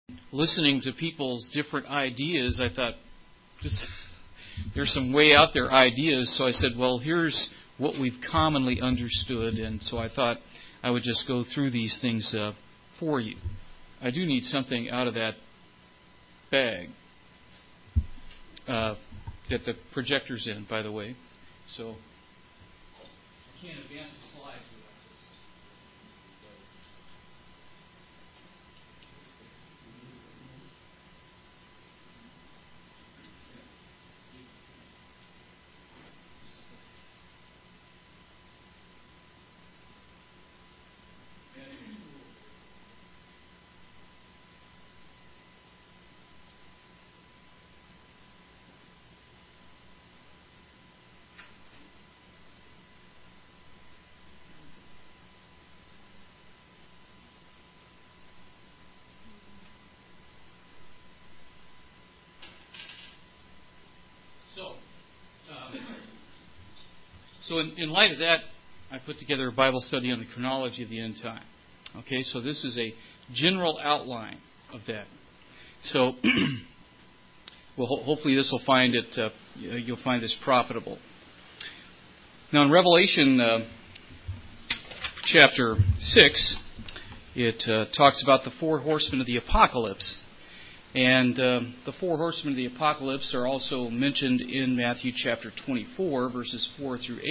listening to people's different ideas, I thought, there's some way out there ideas. So I said, well, here's what we've commonly understood. And so I thought I would just go through these things for you. I do need something out of that bag that the projector's in, by the way. So I can't advance the slides without this. So in light of that, I put together a Bible study on the chronology of the end time. Okay, so this is a general outline of that. So, well, hopefully this will find it. You'll find this profitable. Now, in Revelation chapter 6, it talks about the four horsemen of the apocalypse. And the four horsemen of the apocalypse are also mentioned in Matthew chapter 24, verses 4 through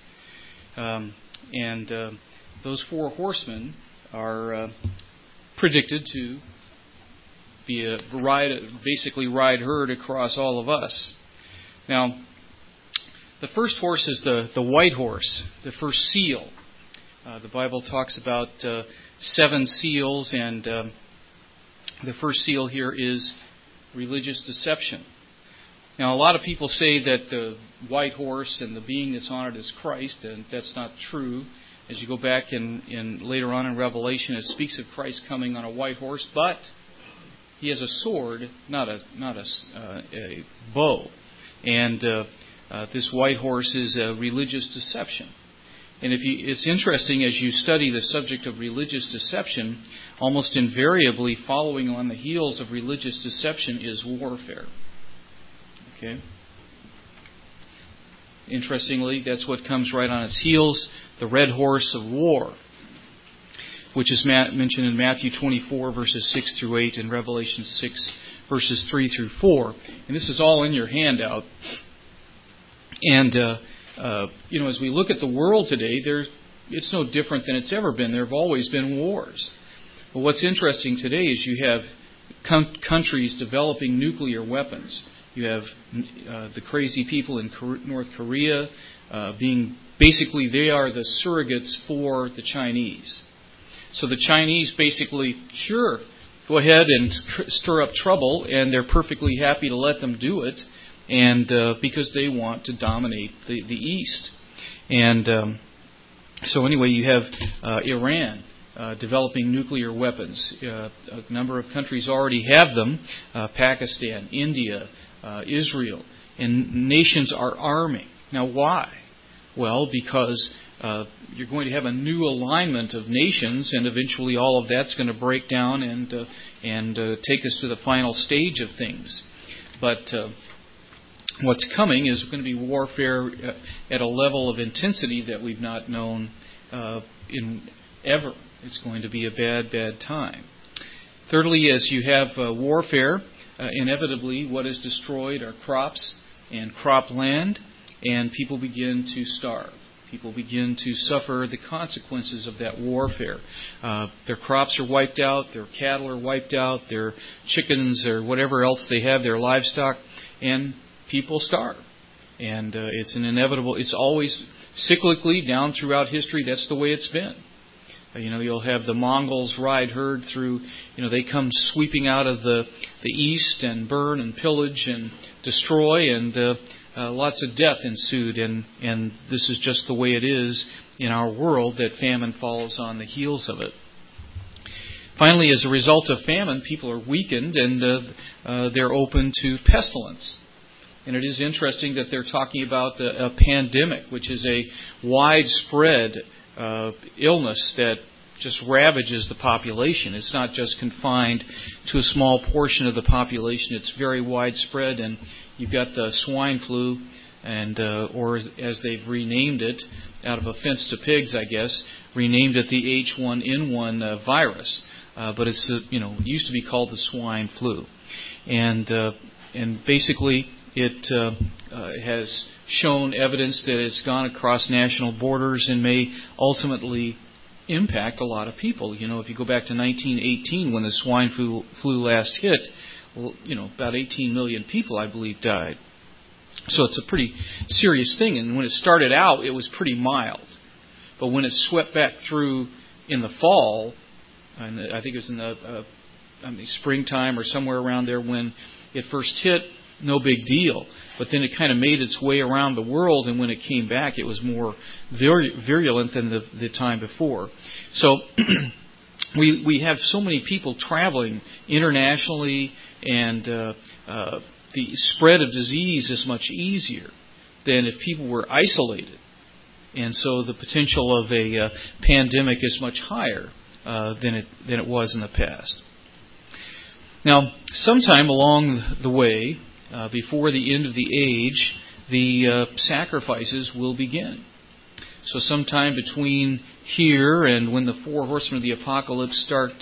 8. Those four horsemen are predicted to be basically ride herd across all of us. Now, the first horse is the white horse, the first seal. The Bible talks about 7 seals, and the first seal here is religious deception. Now, a lot of people say that the white horse and the being that's on it is Christ, and that's not true. As you go back in later on in Revelation, it speaks of Christ coming on a white horse, but he has a sword, not a bow. And this white horse is a religious deception. And it's interesting, as you study the subject of religious deception, almost invariably following on the heels of religious deception is warfare. Okay? Interestingly, that's what comes right on its heels, the red horse of war, which is mentioned in Matthew 24, verses 6 through 8, and Revelation 6, verses 3 through 4. And this is all in your handout. And as we look at the world today, it's no different than it's ever been. There have always been wars. But what's interesting today is you have countries developing nuclear weapons. You have the crazy people in North Korea basically they are the surrogates for the Chinese. So the Chinese basically, sure, go ahead and stir up trouble, and they're perfectly happy to let them do it. And because they want to dominate the East. And so anyway, you have Iran developing nuclear weapons. A number of countries already have them. Pakistan, India, Israel. And nations are arming. Now why? Well, because you're going to have a new alignment of nations, and eventually all of that's going to break down and take us to the final stage of things. But what's coming is going to be warfare at a level of intensity that we've not known in ever. It's going to be a bad, bad time. Thirdly, as you have warfare, inevitably what is destroyed are crops and cropland, and people begin to starve. People begin to suffer the consequences of that warfare. Their crops are wiped out, their cattle are wiped out, their chickens or whatever else they have, their livestock, and people starve. And it's an inevitable, it's always cyclically down throughout history, that's the way it's been. You'll have the Mongols ride herd through, they come sweeping out of the east and burn and pillage and destroy, and lots of death ensued. And this is just the way it is in our world, that famine follows on the heels of it. Finally, as a result of famine, people are weakened, and they're open to pestilence. And it is interesting that they're talking about a pandemic, which is a widespread illness that just ravages the population. It's not just confined to a small portion of the population. It's very widespread, and you've got the swine flu, and or as they've renamed it, out of offense to pigs, I guess, renamed it the H1N1 virus. But it's it used to be called the swine flu, and basically it has shown evidence that it's gone across national borders and may ultimately impact a lot of people. If you go back to 1918 when the swine flu last hit, about 18 million people, I believe, died. So it's a pretty serious thing. And when it started out, it was pretty mild. But when it swept back through in the fall, and I think it was in the springtime or somewhere around there when it first hit, no big deal. But then it kind of made its way around the world, and when it came back, it was more virulent than the time before. So we have so many people traveling internationally, and the spread of disease is much easier than if people were isolated. And so the potential of a pandemic is much higher than it was in the past. Now, sometime along the way, before the end of the age, the sacrifices will begin. So sometime between here and when the four horsemen of the apocalypse start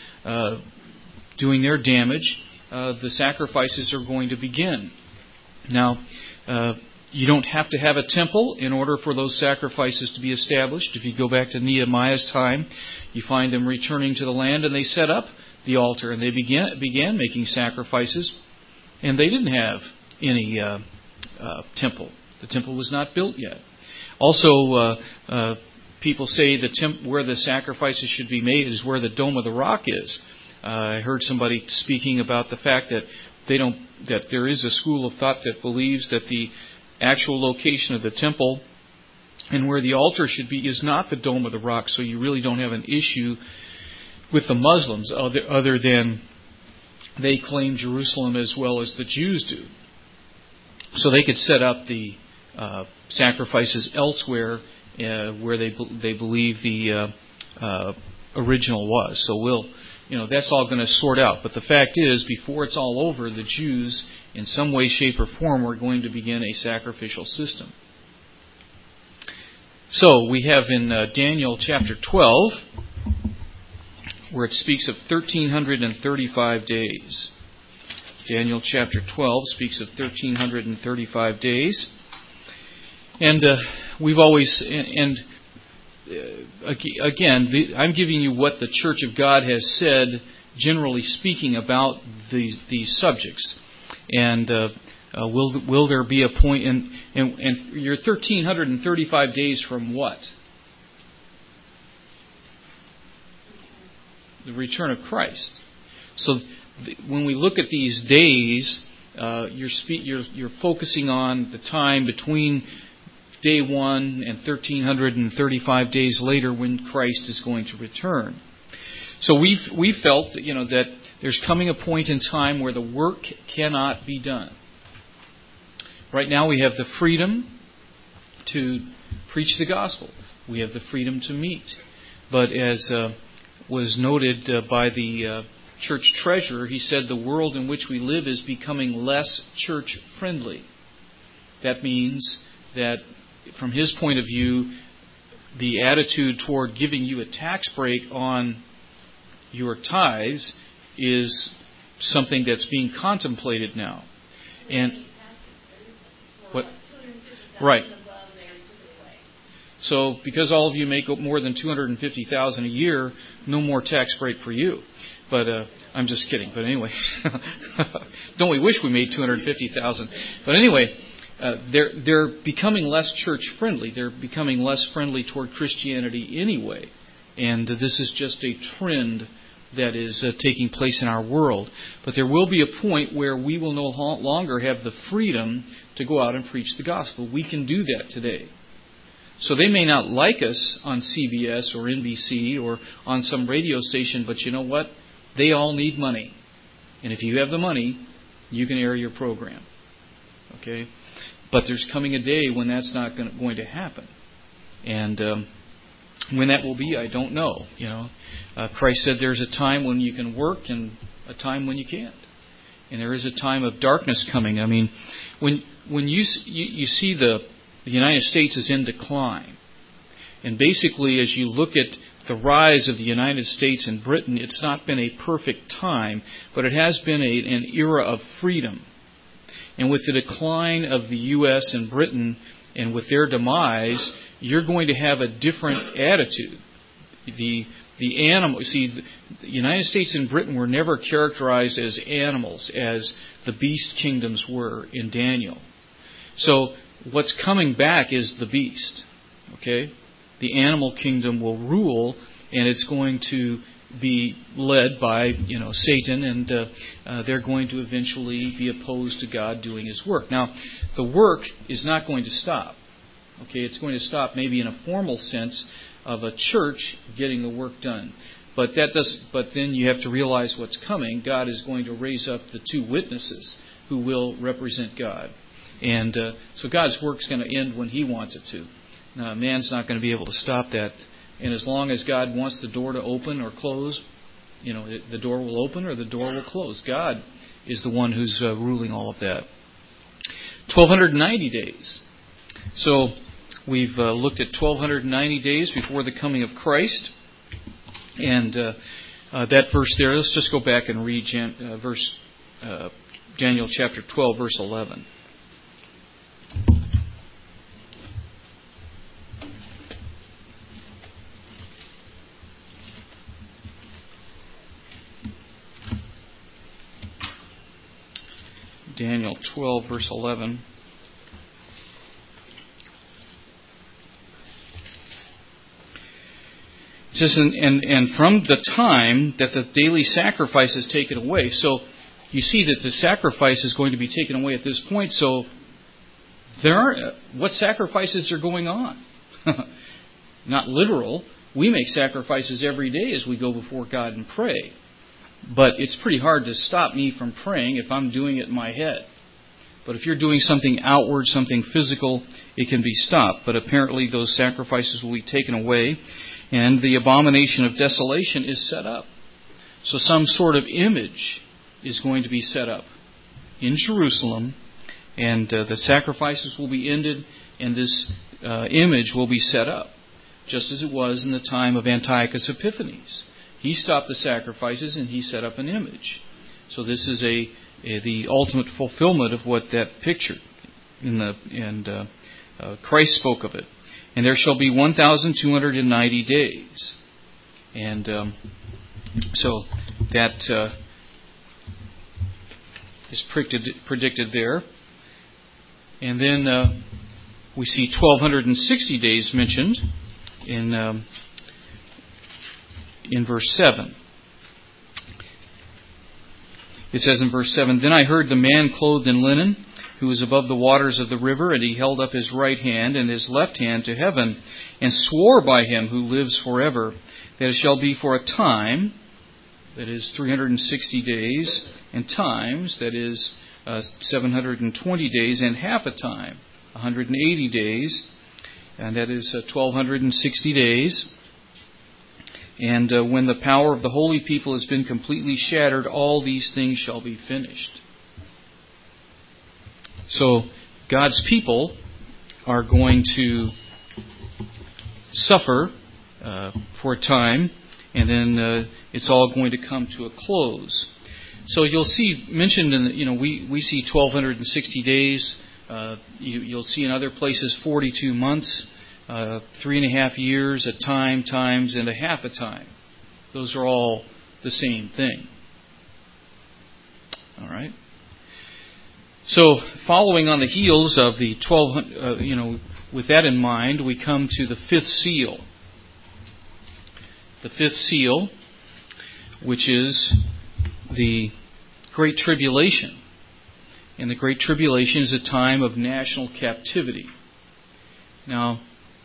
doing their damage, the sacrifices are going to begin. Now, you don't have to have a temple in order for those sacrifices to be established. If you go back to Nehemiah's time, you find them returning to the land, and they set up the altar, and they began making sacrifices, and they didn't have any temple. The temple was not built yet. Also, people say where the sacrifices should be made is where the Dome of the Rock is. I heard somebody speaking about the fact that that there is a school of thought that believes that the actual location of the temple and where the altar should be is not the Dome of the Rock, so you really don't have an issue with the Muslims other than they claim Jerusalem as well as the Jews do. So they could set up the sacrifices elsewhere where they believe the original was. So that's all going to sort out. But the fact is, before it's all over, the Jews, in some way, shape, or form, are going to begin a sacrificial system. So we have in Daniel chapter 12, where it speaks of 1,335 days. Daniel chapter 12 speaks of 1,335 days. And we've always... Again, I'm giving you what the Church of God has said, generally speaking, about these subjects. And will there be a point... And you're 1,335 days from what? The return of Christ. So when we look at these days, you're focusing on the time between day 1 and 1,335 days later when Christ is going to return. So we felt that there's coming a point in time where the work cannot be done. Right now we have the freedom to preach the gospel. We have the freedom to meet. But as was noted by the church treasurer, he said the world in which we live is becoming less church friendly. That means that from his point of view, the attitude toward giving you a tax break on your tithes is something that's being contemplated now. And what? Right. So because all of you make more than $250,000 a year, no more tax break for you. But I'm just kidding. But anyway, don't we wish we made $250,000? But anyway, they're becoming less church friendly. They're becoming less friendly toward Christianity anyway. And this is just a trend that is taking place in our world. But there will be a point where we will no longer have the freedom to go out and preach the gospel. We can do that today. So they may not like us on CBS or NBC or on some radio station, but you know what? They all need money. And if you have the money, you can air your program. Okay? But there's coming a day when that's not going to happen. And When that will be, I don't know. Christ said there's a time when you can work and a time when you can't. And there is a time of darkness coming. I mean, when you see the United States is in decline, and basically as you look at the rise of the United States and Britain, it's not been a perfect time, but it has been an era of freedom. And with the decline of the U.S. and Britain, and with their demise, you're going to have a different attitude. The United States and Britain were never characterized as animals, as the beast kingdoms were in Daniel. So what's coming back is the beast. Okay? The animal kingdom will rule, and it's going to be led by Satan, and they're going to eventually be opposed to God doing His work. Now, the work is not going to stop. Okay, it's going to stop maybe in a formal sense of a church getting the work done, but then you have to realize what's coming. God is going to raise up the two witnesses who will represent God, and so God's work's going to end when He wants it to. Now, man's not going to be able to stop that. And as long as God wants the door to open or close, the door will open or the door will close. God is the one who's ruling all of that. 1,290 days. So we've looked at 1,290 days before the coming of Christ. And that verse there, let's just go back and read Daniel chapter 12, verse 11. Daniel 12, verse 11. It says, and from the time that the daily sacrifice is taken away. So you see that the sacrifice is going to be taken away at this point. So what sacrifices are going on? Not literal. We make sacrifices every day as we go before God and pray. But it's pretty hard to stop me from praying if I'm doing it in my head. But if you're doing something outward, something physical, it can be stopped. But apparently those sacrifices will be taken away, and the abomination of desolation is set up. So some sort of image is going to be set up in Jerusalem, and the sacrifices will be ended, and this image will be set up, just as it was in the time of Antiochus Epiphanes. He stopped the sacrifices and he set up an image. So this is the ultimate fulfillment of what that picture Christ spoke of it. And there shall be 1,290 days, and so that is predicted there. And then we see 1,260 days mentioned in verse 7. It says in verse 7, Then I heard the man clothed in linen, who was above the waters of the river, and he held up his right hand and his left hand to heaven, and swore by him who lives forever, that it shall be for a time, that is 360 days, and times, that is 720 days, and half a time, 180 days, and that is 1,260 days. And when the power of the holy people has been completely shattered, all these things shall be finished. So God's people are going to suffer for a time, and then it's all going to come to a close. So you'll see mentioned in we see 1,260 days. You'll see in other places 42 months. 3.5 years, a time, times, and a half a time. Those are all the same thing. All right. So, following on the heels of the 12, with that in mind, we come to the fifth seal. The fifth seal, which is the Great Tribulation. And the Great Tribulation is a time of national captivity. Now,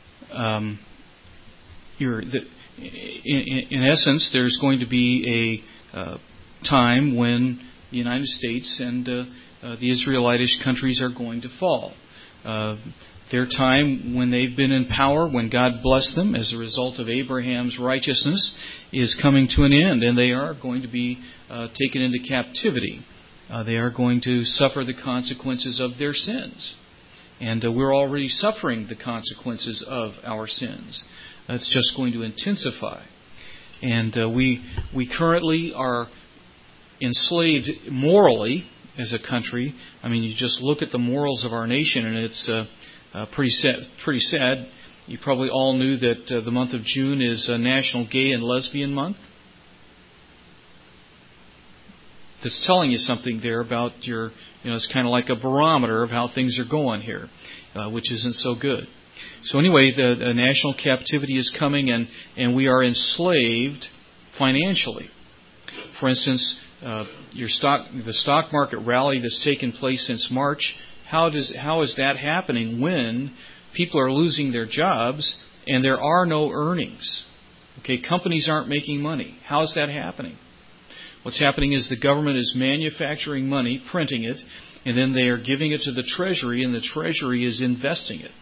in essence, there's going to be a time when the United States and the Israelitish countries are going to fall. Their time when they've been in power, when God blessed them as a result of Abraham's righteousness, is coming to an end, and they are going to be taken into captivity. They are going to suffer the consequences of their sins. And we're already suffering the consequences of our sins. It's just going to intensify. And we currently are enslaved morally as a country. I mean, you just look at the morals of our nation, and it's pretty sad. You probably all knew that the month of June is National Gay and Lesbian Month. That's telling you something there about it's kind of like a barometer of how things are going here, which isn't so good. So anyway, the national captivity is coming, and we are enslaved financially. For instance, the stock market rally that's taken place since March, how is that happening when people are losing their jobs and there are no earnings? Okay, companies aren't making money. How is that happening? What's happening is the government is manufacturing money, printing it, and then they are giving it to the Treasury, and the Treasury is investing it.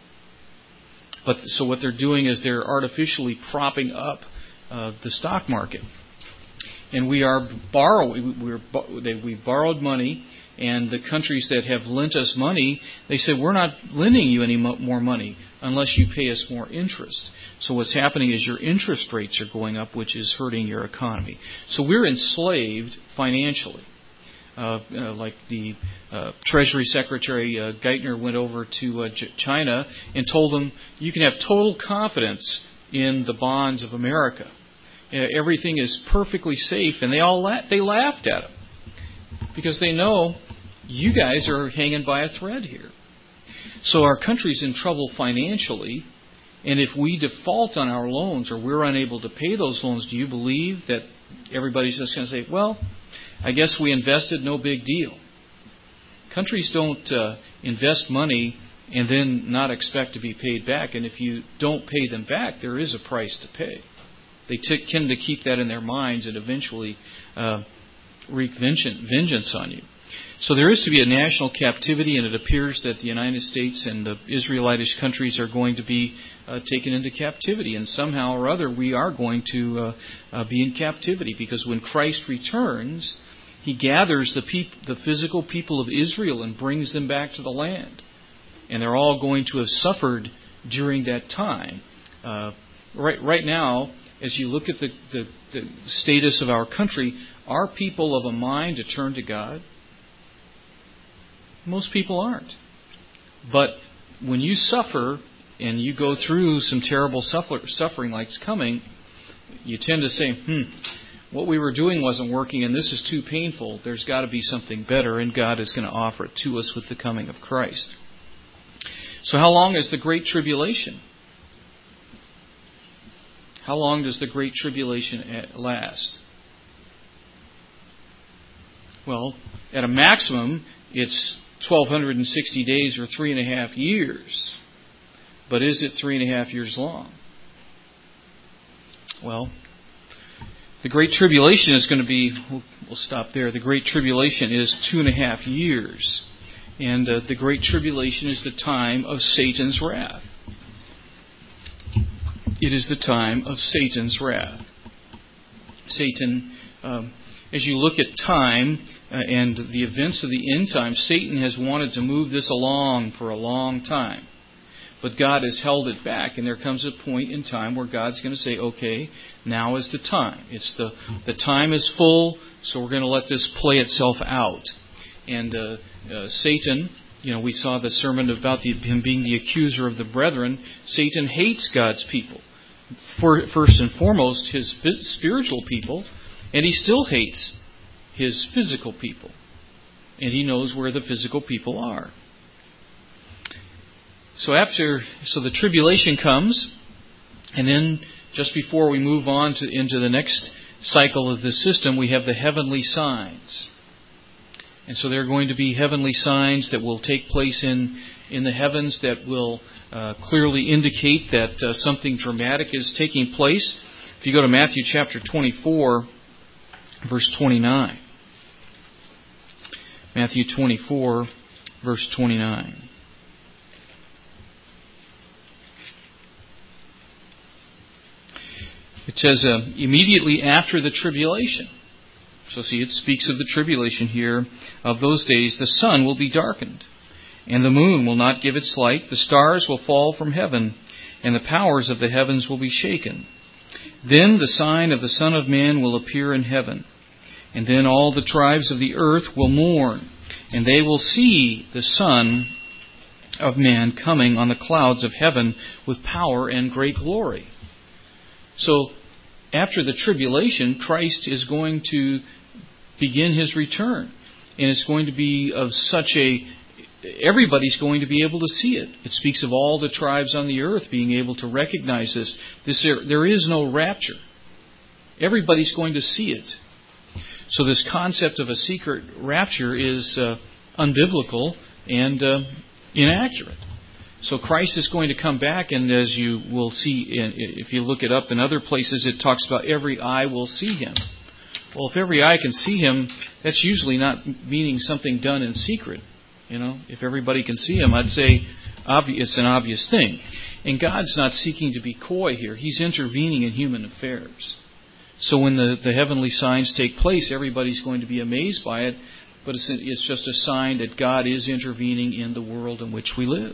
So what they're doing is they're artificially propping up the stock market. And we are we've borrowed money, and the countries that have lent us money, they said, we're not lending you any more money unless you pay us more interest. So what's happening is your interest rates are going up, which is hurting your economy. So we're enslaved financially. Like the Treasury Secretary Geithner went over to China and told them, you can have total confidence in the bonds of America. Everything is perfectly safe, and they laughed at him because they know you guys are hanging by a thread here. So our country's in trouble financially, and if we default on our loans or we're unable to pay those loans, do you believe that everybody's just going to say, well, I guess we invested, no big deal? Countries don't invest money and then not expect to be paid back, and if you don't pay them back, there is a price to pay. They tend to keep that in their minds and eventually wreak vengeance on you. So there is to be a national captivity, and it appears that the United States and the Israelitish countries are going to be taken into captivity. And somehow or other, we are going to be in captivity, because when Christ returns, He gathers the physical people of Israel and brings them back to the land. And they're all going to have suffered during that time. Right now, as you look at the status of our country, are people of a mind to turn to God? Most people aren't. But when you suffer and you go through some terrible suffering like's coming, you tend to say, what we were doing wasn't working and this is too painful. There's got to be something better, and God is going to offer it to us with the coming of Christ. So how long is the Great Tribulation? How long does the Great Tribulation last? Well, at a maximum, it's 1,260 days or 3.5 years. But is it 3.5 years long? Well, the Great Tribulation is going to be, we'll stop there. The Great Tribulation is 2.5 years. And the Great Tribulation is the time of Satan's wrath. It is the time of Satan's wrath. Satan, as you look at time and the events of the end time, Satan has wanted to move this along for a long time. But God has held it back, and there comes a point in time where God's going to say, okay, now is the time. It's the time is full, so we're going to let this play itself out. And Satan, we saw the sermon about him being the accuser of the brethren. Satan hates God's people. First and foremost, his spiritual people, and he still hates his physical people. And he knows where the physical people are. So the tribulation comes, and then just before we move on into the next cycle of the system, we have the heavenly signs. And so there are going to be heavenly signs that will take place in the heavens that will clearly indicate that something dramatic is taking place. If you go to Matthew chapter 24, verse 29. Matthew 24, verse 29. It says immediately after the tribulation. So see, it speaks of the tribulation here. Of those days, the sun will be darkened, and the moon will not give its light. The stars will fall from heaven, and the powers of the heavens will be shaken. Then the sign of the Son of Man will appear in heaven. And then all the tribes of the earth will mourn, and they will see the Son of Man coming on the clouds of heaven with power and great glory. So, after the tribulation, Christ is going to begin His return. And it's going to be of such everybody's going to be able to see it. It speaks of all the tribes on the earth being able to recognize this. There is no rapture. Everybody's going to see it. So this concept of a secret rapture is unbiblical and inaccurate. So Christ is going to come back, and as you will see, if you look it up in other places, it talks about every eye will see Him. Well, if every eye can see Him, that's usually not meaning something done in secret. If everybody can see Him, I'd say it's an obvious thing. And God's not seeking to be coy here. He's intervening in human affairs. So when the heavenly signs take place, everybody's going to be amazed by it, but it's just a sign that God is intervening in the world in which we live.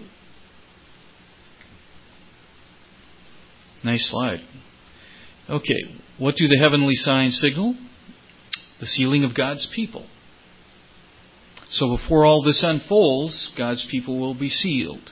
Nice slide. Okay, what do the heavenly signs signal? The sealing of God's people. So before all this unfolds, God's people will be sealed.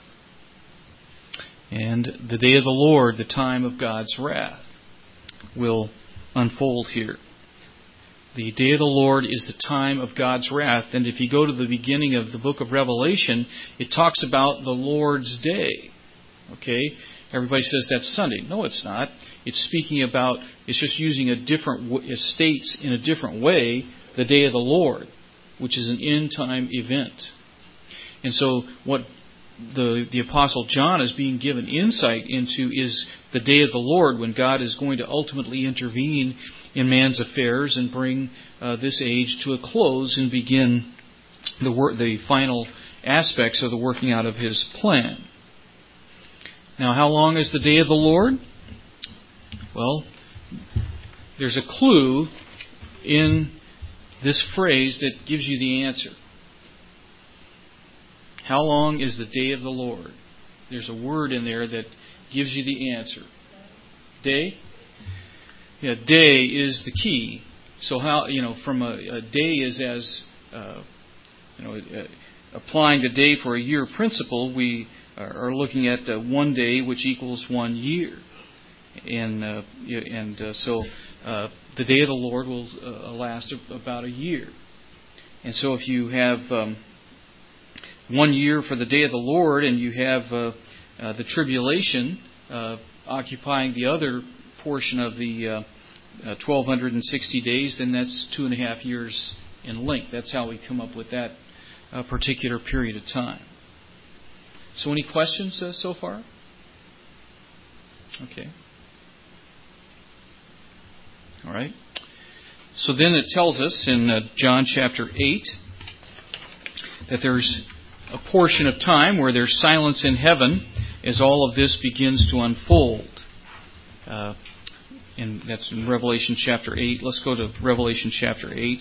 And the day of the Lord, the time of God's wrath, will unfold here. The day of the Lord is the time of God's wrath. And if you go to the beginning of the book of Revelation, it talks about the Lord's day. Okay? Everybody says that's Sunday. No, it's not. It's speaking about, it's just using it states in a different way, the day of the Lord, which is an end-time event. And so what the Apostle John is being given insight into is the day of the Lord, when God is going to ultimately intervene in man's affairs and bring this age to a close and begin the final aspects of the working out of His plan. Now, how long is the day of the Lord? Well, there's a clue in this phrase that gives you the answer. How long is the day of the Lord? There's a word in there that gives you the answer. Day? Yeah, day is the key. So from a day is as, applying the day for a year principle, we are looking at 1 day, which equals 1 year. So the day of the Lord will last about a year. And so if you have 1 year for the day of the Lord, and you have the tribulation occupying the other portion of the 1,260 days, then that's 2.5 years in length. That's how we come up with that particular period of time. So any questions so far? Okay. All right. So then it tells us in John chapter 8 that there's a portion of time where there's silence in heaven as all of this begins to unfold. And that's in Revelation chapter 8. Let's go to Revelation chapter 8.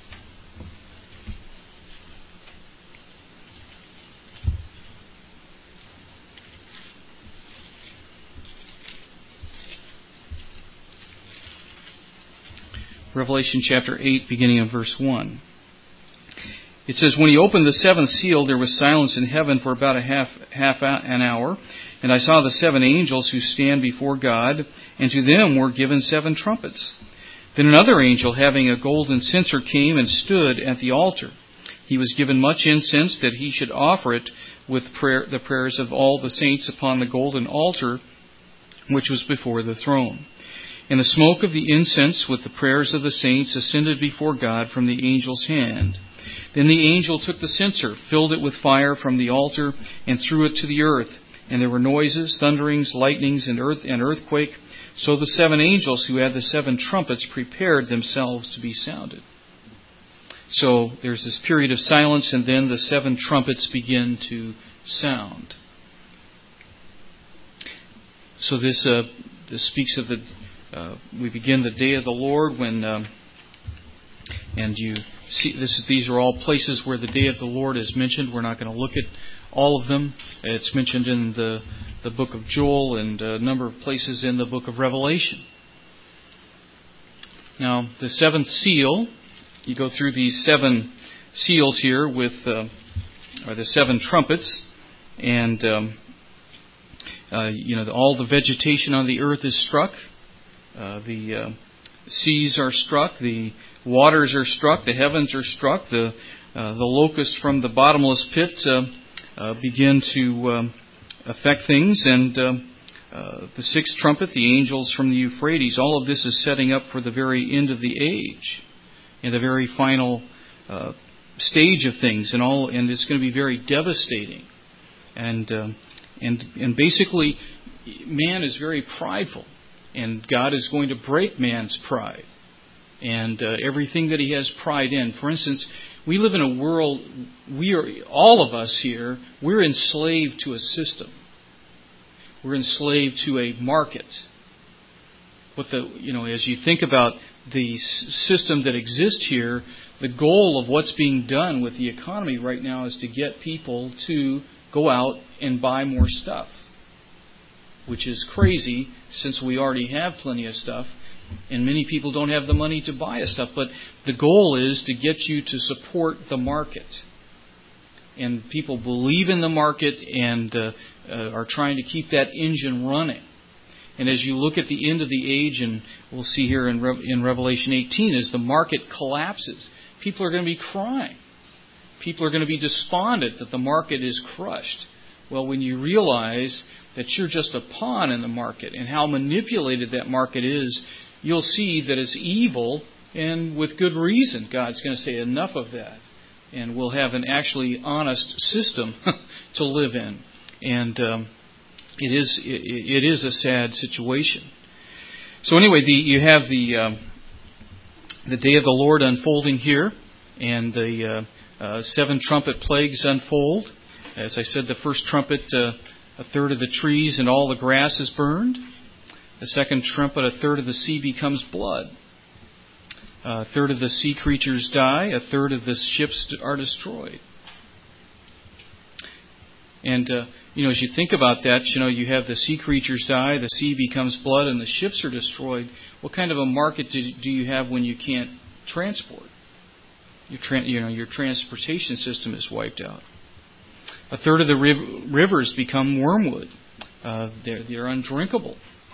Revelation chapter 8, beginning in verse 1. It says, "When He opened the seventh seal, there was silence in heaven for about a half an hour. And I saw the 7 angels who stand before God, and to them were given 7 trumpets. Then another angel, having a golden censer, came and stood at the altar. He was given much incense, that he should offer it with the prayers of all the saints upon the golden altar which was before the throne. And the smoke of the incense with the prayers of the saints ascended before God from the angel's hand. Then the angel took the censer, filled it with fire from the altar, and threw it to the earth. And there were noises, thunderings, lightnings, and earthquake. So the 7 angels who had the 7 trumpets prepared themselves to be sounded." So there's this period of silence, and then the 7 trumpets begin to sound. So this speaks of we begin the day of the Lord when, and you see these are all places where the day of the Lord is mentioned. We're not going to look at all of them. It's mentioned in the book of Joel and a number of places in the book of Revelation. Now, the seventh seal, you go through these 7 seals here with, or the 7 trumpets, and all the vegetation on the earth is struck. The seas are struck. The waters are struck. The heavens are struck. The locusts from the bottomless pit begin to affect things, and the 6th trumpet, the angels from the Euphrates. All of this is setting up for the very end of the age, and the very final stage of things, and it's going to be very devastating. And basically, man is very prideful, and God is going to break man's pride and everything that he has pride in. For instance, we live in a world, all of us here, we're enslaved to a system. We're enslaved to a market. As you think about the system that exists here, the goal of what's being done with the economy right now is to get people to go out and buy more stuff, which is crazy since we already have plenty of stuff, and many people don't have the money to buy stuff. But the goal is to get you to support the market. And people believe in the market and are trying to keep that engine running. And as you look at the end of the age, and we'll see here in Revelation 18, as the market collapses, people are going to be crying. People are going to be despondent that the market is crushed. Well, when you realize that you're just a pawn in the market and how manipulated that market is, you'll see that it's evil, and with good reason. God's going to say enough of that. And we'll have an actually honest system to live in. And it is a sad situation. So anyway, you have the day of the Lord unfolding here, and the 7 trumpet plagues unfold. As I said, the first trumpet, a third of the trees and all the grass is burned. The second trumpet, a third of the sea becomes blood. A third of the sea creatures die. A third of the ships are destroyed. And, as you think about that, you have the sea creatures die, the sea becomes blood, and the ships are destroyed. What kind of a market do you have when you can't transport? Your transportation system is wiped out. A third of the rivers become wormwood. They're undrinkable.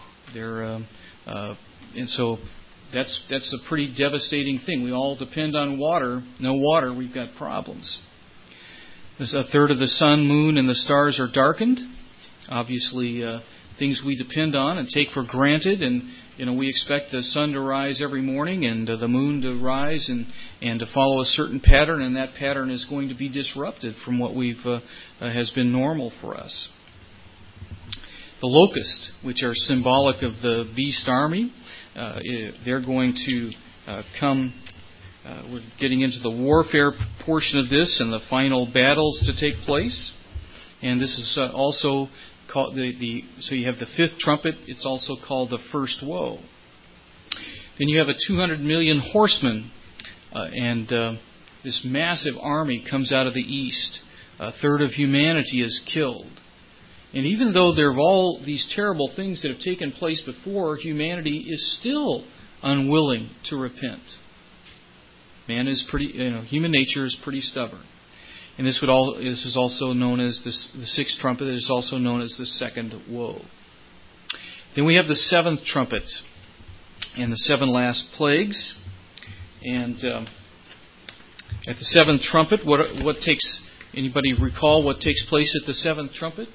And so that's a pretty devastating thing. We all depend on water. No water, we've got problems. There's a third of the sun, moon, and the stars are darkened. Obviously, things we depend on and take for granted. And we expect the sun to rise every morning and the moon to rise and to follow a certain pattern, and that pattern is going to be disrupted from what has been normal for us. The locusts, which are symbolic of the beast army, they're going to come. We're getting into the warfare portion of this and the final battles to take place. And this is also called so you have the 5th trumpet. It's also called the first woe. Then you have a 200 million horsemen, and this massive army comes out of the east. A third of humanity is killed. And even though there are all these terrible things that have taken place before, humanity is still unwilling to repent. Man is human nature is pretty stubborn. And this is also known as the 6th trumpet. It is also known as the second woe. Then we have the 7th trumpet and the 7 last plagues. And at the 7th trumpet, anybody recall what takes place at the 7th trumpet?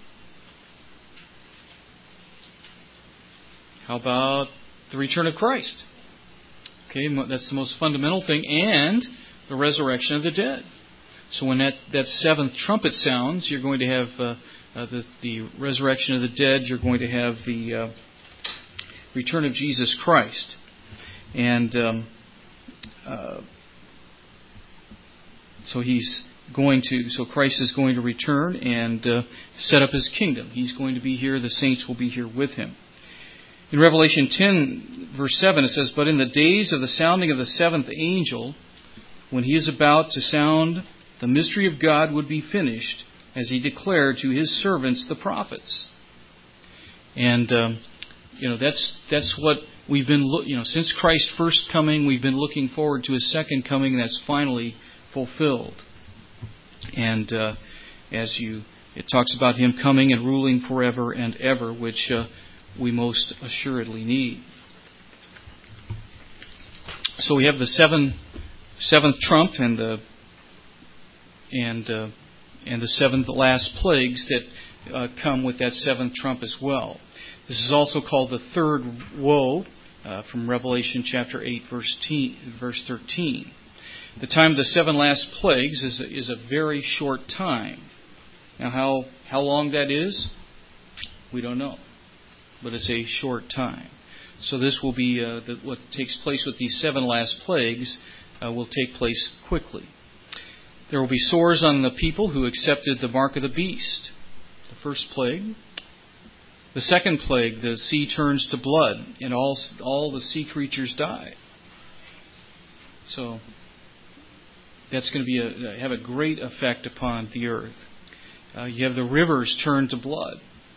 How about the return of Christ? Okay, that's the most fundamental thing, and the resurrection of the dead. So when that 7th trumpet sounds, you're going to have the resurrection of the dead. You're going to have the return of Jesus Christ, and so Christ is going to return and set up His kingdom. He's going to be here. The saints will be here with Him. In Revelation 10, verse 7, it says, "But in the days of the sounding of the seventh angel, when he is about to sound, the mystery of God would be finished, as he declared to his servants the prophets." And that's what we've been since Christ's first coming, we've been looking forward to his second coming that's finally fulfilled. And it talks about him coming and ruling forever and ever, which we most assuredly need. So we have the seventh trump and the seventh last plagues that come with that seventh trump as well. This is also called the third woe from Revelation chapter 8, verse 13. The time of the seven last plagues is a very short time. Now, how long that is, we don't know, but it's a short time. So this will be what takes place with these seven last plagues will take place quickly. There will be sores on the people who accepted the mark of the beast. The first plague. The second plague, the sea turns to blood, and all the sea creatures die. So that's going to have a great effect upon the earth. You have the rivers turn to blood.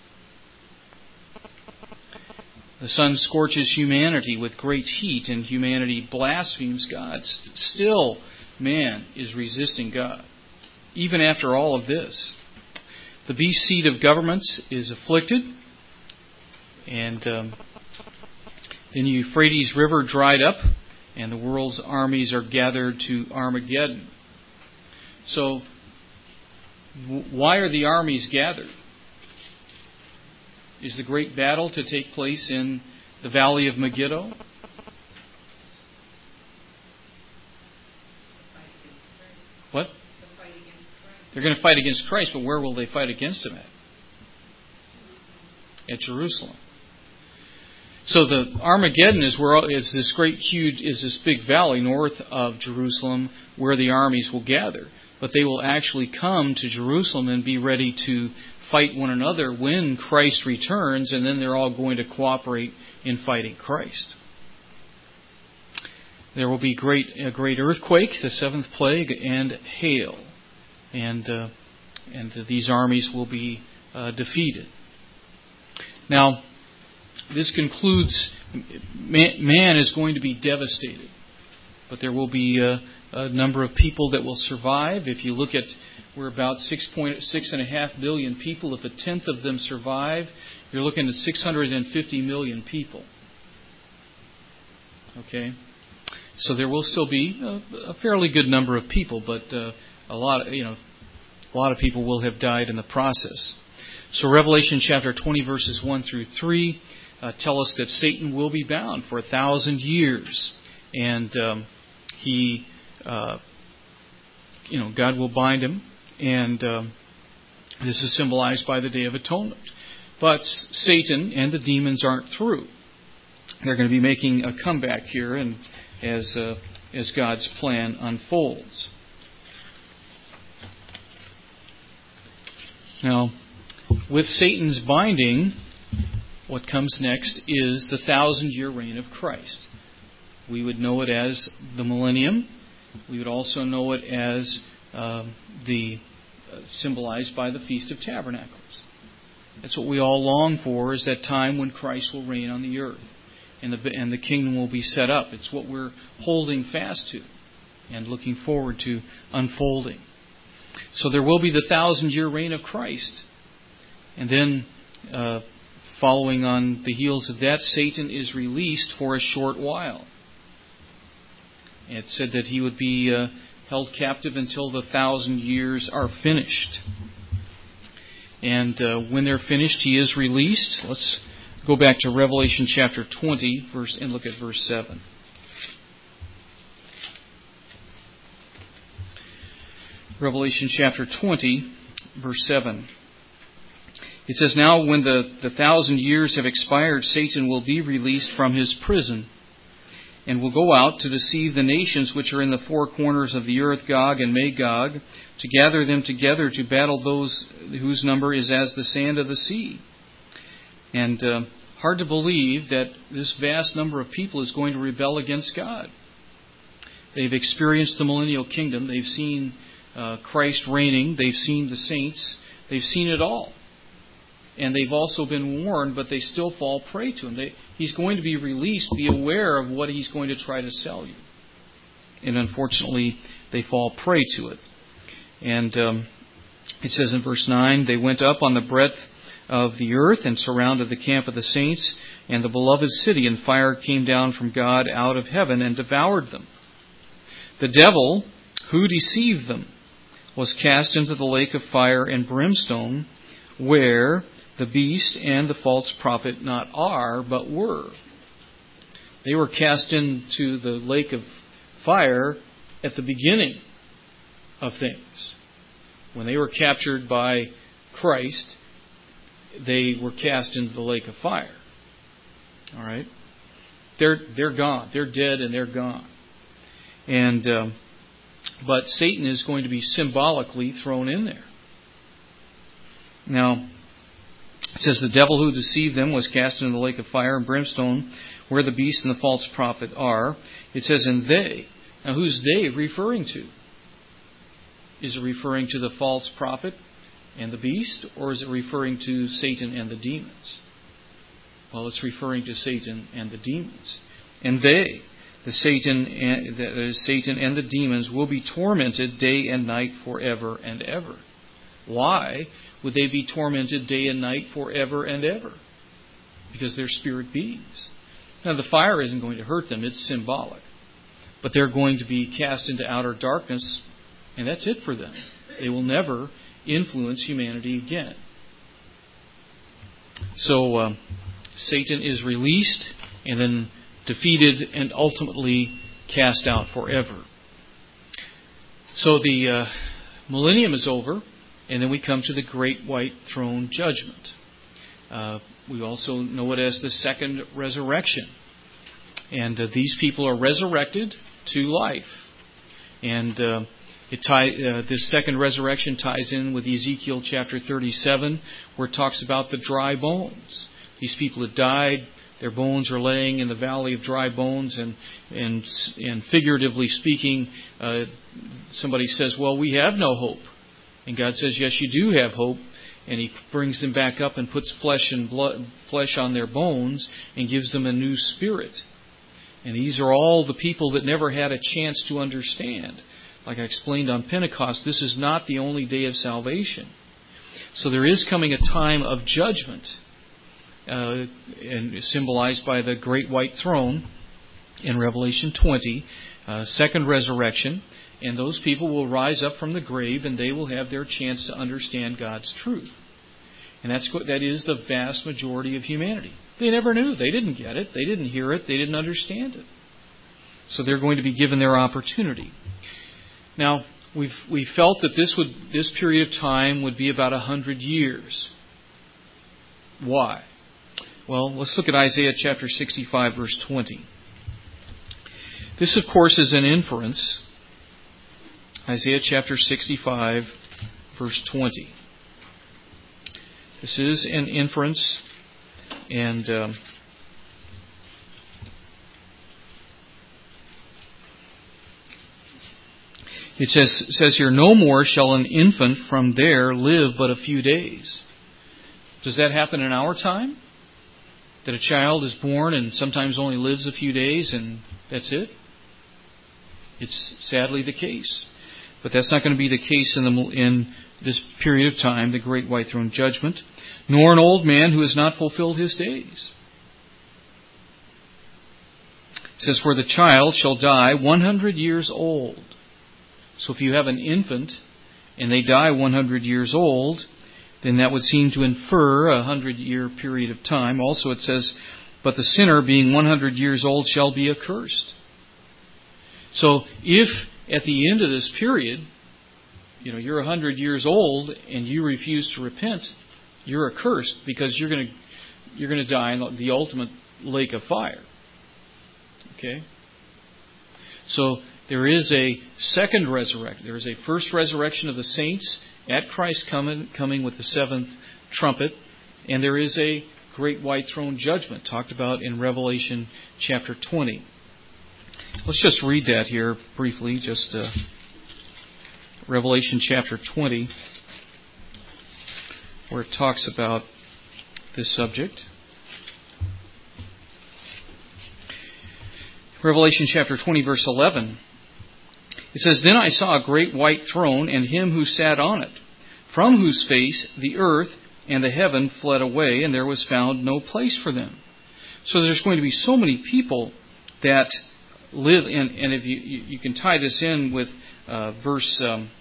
The sun scorches humanity with great heat, and humanity blasphemes God. Still, man is resisting God, even after all of this. The beast seat of governments is afflicted, and then the Euphrates River dried up, and the world's armies are gathered to Armageddon. So, why are the armies gathered? Is the great battle to take place in the valley of Megiddo? What? They're going to fight against Christ, but where will they fight against Him at? At Jerusalem. So the Armageddon is this big valley north of Jerusalem where the armies will gather. But they will actually come to Jerusalem and be ready to fight one another when Christ returns, and then they're all going to cooperate in fighting Christ. There will be a great earthquake, the seventh plague, and hail, and these armies will be defeated. Now, this concludes. Man is going to be devastated, but there will be a number of people that will survive. If you look at, we're about 6.5 billion people. If a tenth of them survive, you're looking at 650 million people. Okay, so there will still be a fairly good number of people, but a lot of people will have died in the process. So Revelation chapter 20 verses 1 through 3 tell us that Satan will be bound for 1,000 years, and God will bind him, and this is symbolized by the Day of Atonement. But Satan and the demons aren't through. They're going to be making a comeback here, and as God's plan unfolds. Now, with Satan's binding, what comes next is the 1,000-year reign of Christ. We would know it as the millennium. We would also know it as symbolized by the Feast of Tabernacles. That's what we all long for, is that time when Christ will reign on the earth and the kingdom will be set up. It's what we're holding fast to and looking forward to unfolding. So there will be the 1,000-year reign of Christ. And then, following on the heels of that, Satan is released for a short while. It said that he would be held captive until the 1,000 years are finished. And when they're finished, he is released. Let's go back to Revelation chapter 20 and look at verse 7. Revelation chapter 20, verse 7. It says, "Now when the 1,000 years have expired, Satan will be released from his prison, and will go out to deceive the nations which are in the four corners of the earth, Gog and Magog, to gather them together to battle those whose number is as the sand of the sea. And hard to believe that this vast number of people is going to rebel against God. They've experienced the millennial kingdom. They've seen Christ reigning. They've seen the saints. They've seen it all. And they've also been warned, but they still fall prey to him. He's going to be released. Be aware of what he's going to try to sell you. And unfortunately, they fall prey to it. And it says in verse 9, they went up on the breadth of the earth and surrounded the camp of the saints and the beloved city, and fire came down from God out of heaven and devoured them. The devil, who deceived them, was cast into the lake of fire and brimstone, where the beast and the false prophet not are, but were. They were cast into the lake of fire at the beginning of things. When they were captured by Christ, they were cast into the lake of fire. All right? They're gone. They're dead and they're gone. And but Satan is going to be symbolically thrown in there. Now, it says, the devil who deceived them was cast into the lake of fire and brimstone, where the beast and the false prophet are. It says, and they. Now, who's they referring to? Is it referring to the false prophet and the beast, or is it referring to Satan and the demons? Well, it's referring to Satan and the demons. And they, Satan and the demons, will be tormented day and night forever and ever. Why would they be tormented day and night forever and ever? Because they're spirit beings. Now, the fire isn't going to hurt them. It's symbolic. But they're going to be cast into outer darkness, and that's it for them. They will never influence humanity again. So, Satan is released and then defeated and ultimately cast out forever. So the millennium is over, and then we come to the great white throne judgment. We also know it as the second resurrection. And these people are resurrected to life. And this second resurrection ties in with Ezekiel chapter 37, where it talks about the dry bones. These people had died. Their bones are laying in the valley of dry bones, and figuratively speaking, somebody says, well, we have no hope. And God says, yes, you do have hope. And He brings them back up and puts flesh on their bones and gives them a new spirit. And these are all the people that never had a chance to understand. Like I explained on Pentecost, this is not the only day of salvation. So there is coming a time of judgment, and symbolized by the great white throne in Revelation 20, second resurrection, and those people will rise up from the grave and they will have their chance to understand God's truth. And that is the vast majority of humanity. They never knew. They didn't get it. They didn't hear it. They didn't understand it. So they're going to be given their opportunity. Now, we felt that this period of time would be about 100 years. Why? Well, let's look at Isaiah chapter 65, verse 20. This, of course, is an inference. Isaiah chapter 65, verse 20. This is an inference, and it says here, no more shall an infant from there live but a few days. Does that happen in our time? That a child is born and sometimes only lives a few days and that's it? It's sadly the case. But that's not going to be the case in this period of time, the great white throne judgment. Nor an old man who has not fulfilled his days. It says, for the child shall die 100 years old. So if you have an infant and they die 100 years old, then that would seem to infer a 100-year period of time. Also it says, but the sinner being 100 years old shall be accursed. So if at the end of this period, you're 100 years old and you refuse to repent, you're accursed because you're going to die in the ultimate lake of fire. Okay? So there is a second resurrection. There is a first resurrection of the saints at Christ coming with the seventh trumpet. And there is a great white throne judgment talked about in Revelation chapter 20. Let's just read that here briefly, just Revelation chapter 20, where it talks about this subject. Revelation chapter 20, verse 11. It says, "Then I saw a great white throne, and him who sat on it, from whose face the earth and the heaven fled away, and there was found no place for them." So there's going to be so many people that live, and if you can tie this in with verse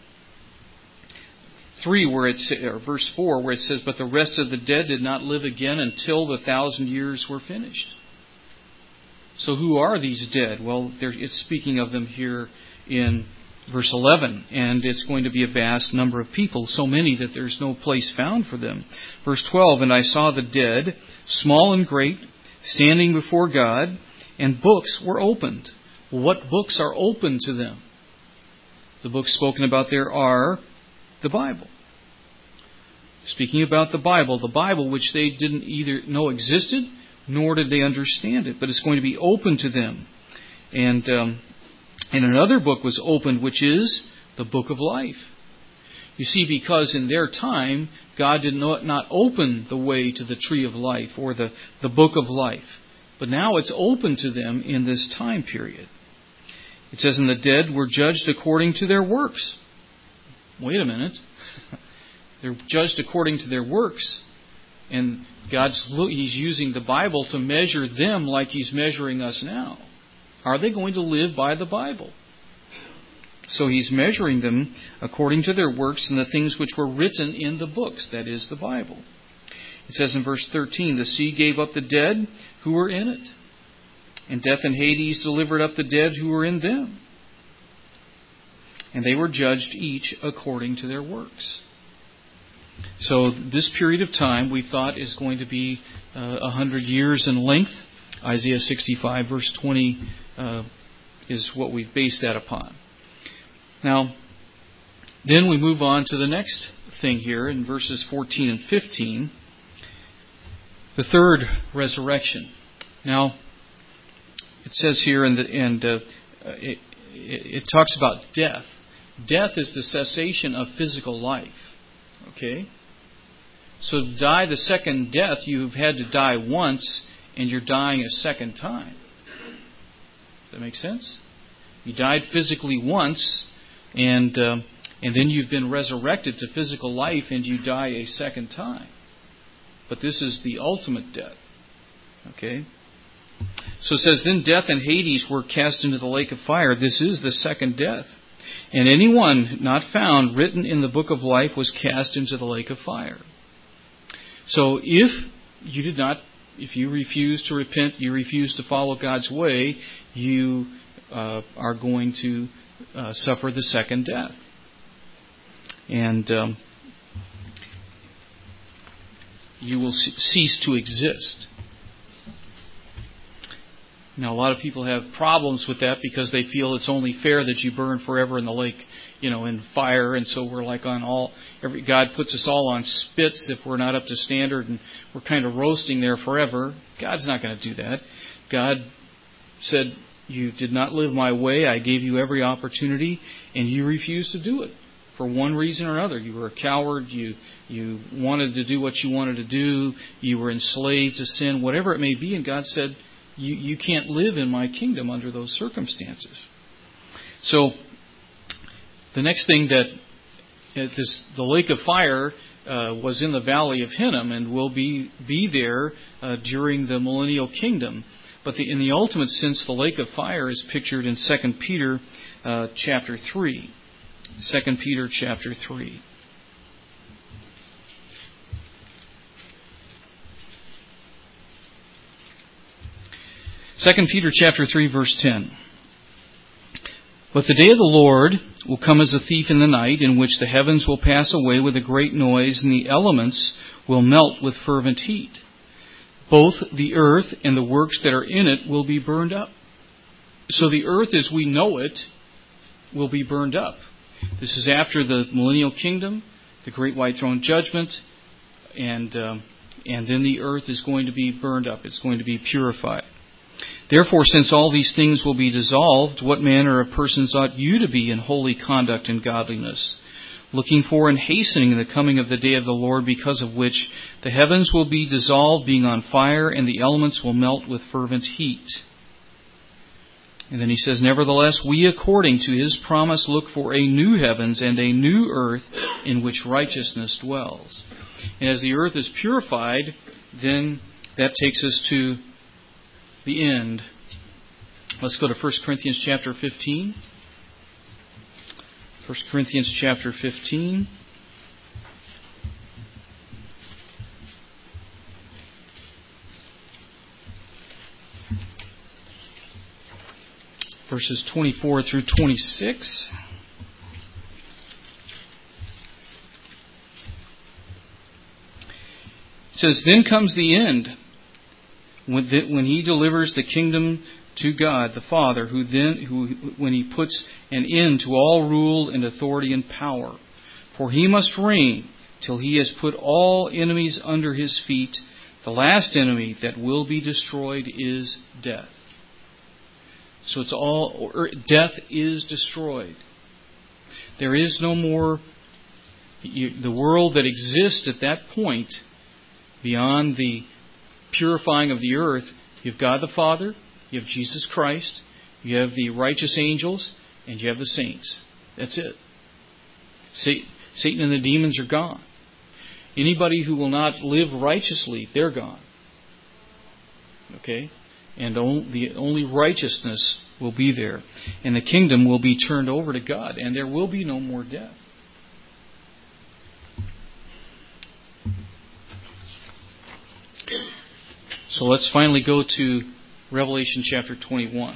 3, or verse 4, where it says, "But the rest of the dead did not live again until the 1,000 years were finished." So who are these dead? Well, it's speaking of them here in verse 11, and it's going to be a vast number of people, so many that there's no place found for them. Verse 12, "And I saw the dead, small and great, standing before God, and books were opened." Well, what books are open to them? The books spoken about there are the Bible. Speaking about the Bible which they didn't either know existed, nor did they understand it, but it's going to be open to them. And another book was opened, which is the book of life. You see, because in their time, God did not open the way to the tree of life or the book of life. But now it's open to them in this time period. It says, "And the dead were judged according to their works." Wait a minute. They're judged according to their works. And He's using the Bible to measure them like He's measuring us now. Are they going to live by the Bible? So He's measuring them according to their works and the things which were written in the books, that is, the Bible. It says in verse 13, "The sea gave up the dead who were in it, and death and Hades delivered up the dead who were in them. And they were judged each according to their works." So this period of time we thought is going to be 100 years in length. Isaiah 65 verse 20 is what we've based that upon. Now, then we move on to the next thing here in verses 14 and 15. The third resurrection. Now, it says here, it talks about death. Death is the cessation of physical life. Okay? So to die the second death, you've had to die once, and you're dying a second time. Does that make sense? You died physically once, and then you've been resurrected to physical life, and you die a second time. But this is the ultimate death. Okay? So it says, "Then death and Hades were cast into the lake of fire." This is the second death. "And anyone not found written in the book of life was cast into the lake of fire." So if you refuse to repent, you refuse to follow God's way, you are going to suffer the second death. And you will cease to exist. Now, a lot of people have problems with that because they feel it's only fair that you burn forever in the lake, in fire. And so we're like God puts us all on spits if we're not up to standard, and we're kind of roasting there forever. God's not going to do that. God said, "You did not live my way. I gave you every opportunity, and you refused to do it for one reason or another. You were a coward. You wanted to do what you wanted to do. You were enslaved to sin, whatever it may be." And God said, You can't live in my kingdom under those circumstances. So, the next thing the lake of fire was in the valley of Hinnom and will be there during the millennial kingdom. But in the ultimate sense, the lake of fire is pictured in 2 Peter chapter 3. 2 Peter chapter 3. 2 Peter chapter 3, verse 10. "But the day of the Lord will come as a thief in the night, in which the heavens will pass away with a great noise, and the elements will melt with fervent heat. Both the earth and the works that are in it will be burned up." So the earth as we know it will be burned up. This is after the millennial kingdom, the great white throne judgment, and and then the earth is going to be burned up. It's going to be purified. Therefore, since all these things will be dissolved, what manner of persons ought you to be in holy conduct and godliness, looking for and hastening the coming of the day of the Lord, because of which the heavens will be dissolved, being on fire, and the elements will melt with fervent heat. And then he says, nevertheless, we according to his promise look for a new heavens and a new earth in which righteousness dwells. And as the earth is purified, then that takes us to the end. Let's go to 1 Corinthians chapter 15. 1 Corinthians chapter 15. Verses 24 through 26. It says, then comes the end, when he delivers the kingdom to God the Father, when he puts an end to all rule and authority and power. For he must reign till he has put all enemies under his feet. The last enemy that will be destroyed is death. So death is destroyed. There is no more the world that exists at that point beyond the purifying of the earth. You have God the Father, you have Jesus Christ, you have the righteous angels, and you have the saints. That's it. Satan and the demons are gone. Anybody who will not live righteously, they're gone. Okay? And only righteousness will be there. And the kingdom will be turned over to God. And there will be no more death. So let's finally go to Revelation chapter 21.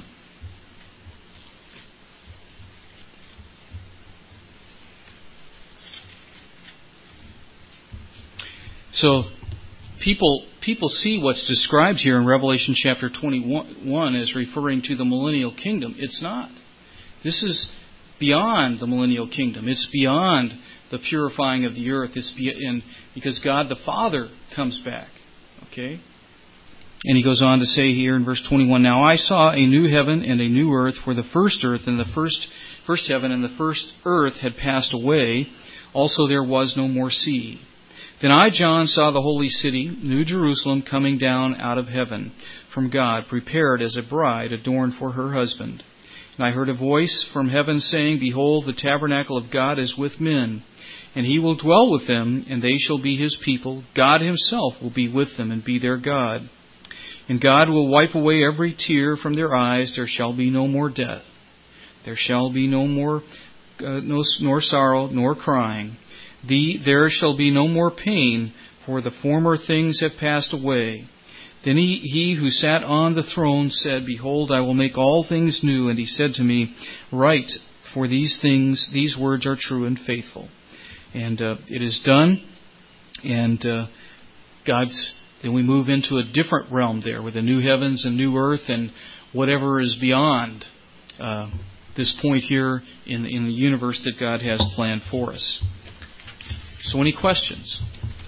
So people see what's described here in Revelation chapter 21 as referring to the millennial kingdom. It's not. This is beyond the millennial kingdom. It's beyond the purifying of the earth. Because God the Father comes back. Okay? And he goes on to say here in verse 21, now I saw a new heaven and a new earth, for the first earth and the first heaven and the first earth had passed away. Also there was no more sea. Then I, John, saw the holy city, New Jerusalem, coming down out of heaven from God, prepared as a bride adorned for her husband. And I heard a voice from heaven saying, behold, the tabernacle of God is with men, and he will dwell with them, and they shall be his people. God himself will be with them and be their God. And God will wipe away every tear from their eyes. There shall be no more death. There shall be no more nor sorrow, nor crying. There shall be no more pain, for the former things have passed away. Then he who sat on the throne said, behold, I will make all things new. And he said to me, write, for these words are true and faithful. And it is done. And then we move into a different realm there with the new heavens and new earth and whatever is beyond this point here in the universe that God has planned for us. So any questions?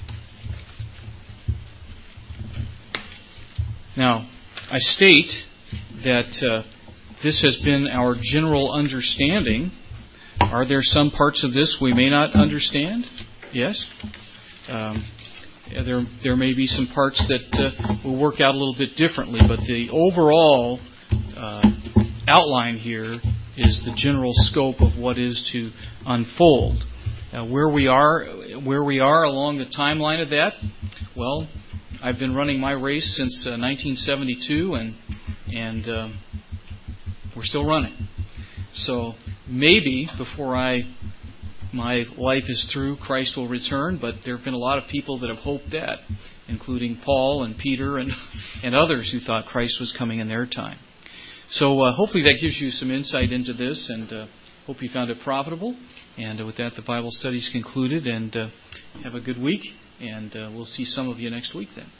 Now, I state that this has been our general understanding. Are there some parts of this we may not understand? Yes. There may be some parts that will work out a little bit differently, but the overall outline here is the general scope of what is to unfold. Where we are along the timeline of that, well, I've been running my race since 1972, and we're still running. So maybe before my life is through, Christ will return, but there have been a lot of people that have hoped that, including Paul and Peter and others who thought Christ was coming in their time. So hopefully that gives you some insight into this, and hope you found it profitable. And with that, the Bible study is concluded, and have a good week, and we'll see some of you next week then.